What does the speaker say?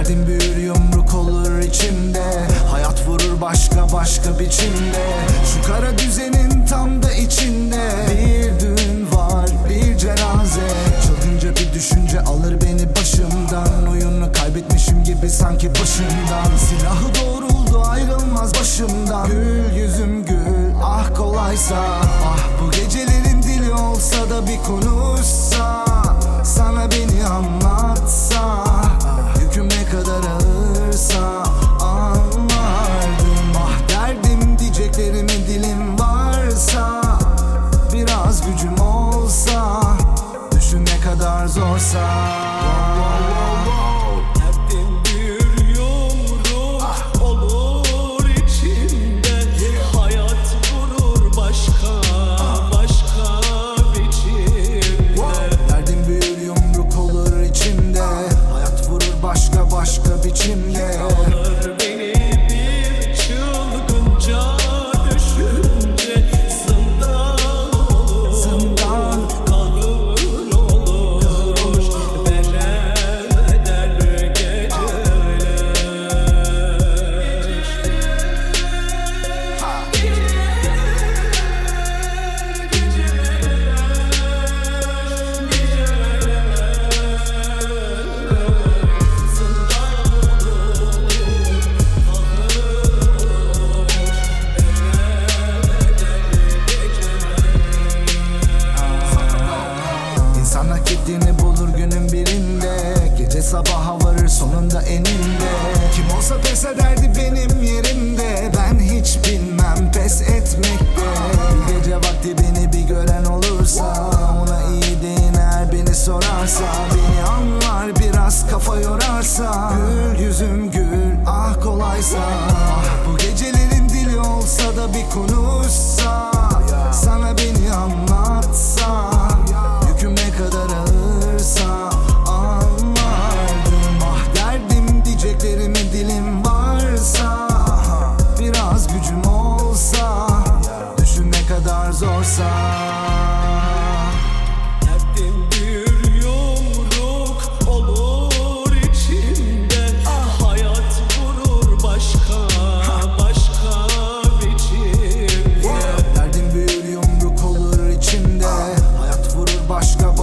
Derdim büyür yumruk olur içimde. Hayat vurur başka biçimde. Şu kara düzenin tam da içinde. Bir düğün var, bir cenaze. Çılgınca bir düşünce alır beni başımdan. Oyunu kaybetmişim gibi sanki başımdan. Silahı doğruldu ayrılmaz başımdan. Gül yüzüm gül, ah kolaysa. Ah bu gecelerin dili olsa da bir konuşsa. Sana beni anlatsa. Yüküm ne kadar ağırsa anlardım. Ah derdim diyeceklerimi dilim varsa. Biraz gücüm olsa. Düşün ne kadar zorsa. Derdim bir yumruk olur içinde. Hayat vurur başka biçimde. Derdim büyür yumruk olur içimde. Hayat vurur başka biçimde. Alır beni bir çılgınca düşünce. Zindan olur, kahır olur. Verem eder geceler. İnsan hak ettiğini bulur günün birinde. Gece sabaha varır sonunda eninde. Kim olsa pes ederdi benim yerimde. Ben hiç bilmem pes etmekte. Bir gece vakti beni bir gören olursa. Ona iyi deyin eğer beni sorarsa. Beni anlar biraz kafa yorarsa. Gül yüzüm gül, ah kolaysa. Ah bu gecelerin dili olsa da bir konuşsa. Sana beni anlatsa. Yüküm ne kadar ağırsa anlardım. Ah derdim diyeceklerimi dilim varsa. Biraz gücüm olsa. Düşün ne kadar zorsa. Derdim bir yumruk olur içinde. Hayat vurur başka biçimde. Derdim büyür yumruk olur içimde. Hayat vurur başka